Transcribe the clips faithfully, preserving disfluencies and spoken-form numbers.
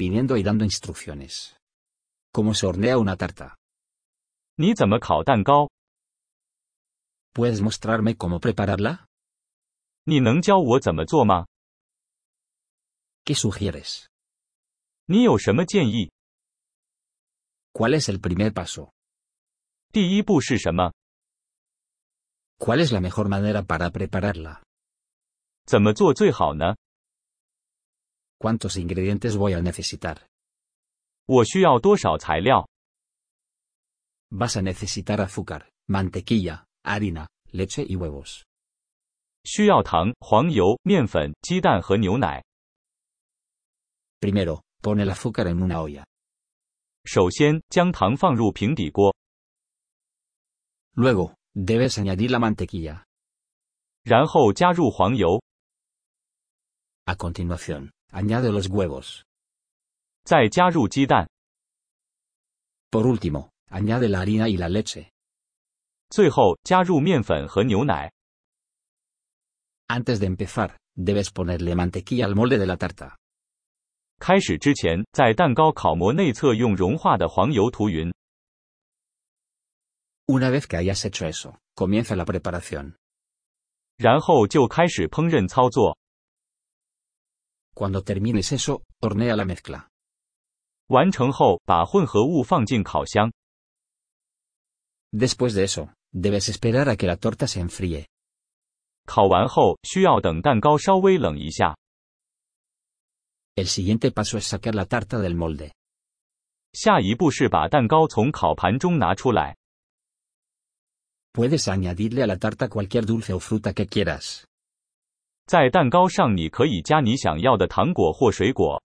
pidiendo y dando instrucciones. ¿Cómo se hornea una tarta? 你怎么烤蛋糕？ ¿Puedes mostrarme cómo prepararla? 你能教我怎么做吗？ ¿Qué sugieres? 你有什么建议？ ¿Cuál es el primer paso? 第一步是什么？ ¿Cuál es la mejor manera para prepararla? 怎么做最好呢？ ¿Cuántos ingredientes voy a necesitar? 我需要多少材料？ Vas a necesitar azúcar, mantequilla, harina, leche y huevos. 需要糖、黄油、面粉、鸡蛋和牛奶。 Primero, pon el azúcar en una olla. 首先，将糖放入平底锅， Luego, debes añadir la mantequilla. 然后加入黄油， A continuación, añade los huevos. 再加入鸡蛋， Por último, añade la harina y la leche. 最后加入面粉和牛奶。 Antes de empezar, debes ponerle mantequilla al molde de la tarta. 开始之前，在蛋糕烤模内侧用融化的黄油涂匀。 Una vez que hayas hecho eso, comienza la preparación. 然后就开始烹饪操作。 Cuando termines eso, hornea la mezcla. 完成后，把混合物放进烤箱。 Después de eso, debes esperar a que la torta se enfríe. 烤完后，需要等蛋糕稍微冷一下。 El siguiente paso es sacar la tarta del molde. 下一步是把蛋糕从烤盘中拿出来。 Puedes añadirle a la tarta cualquier dulce o fruta que quieras. 在蛋糕上你可以加你想要的糖果或水果。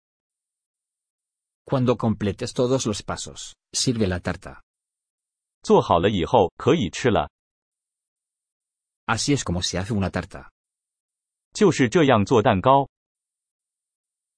Cuando completes todos los pasos, sirve la tarta. 做好了以后，可以吃了。 Así es como se hace una tarta. 就是这样做蛋糕。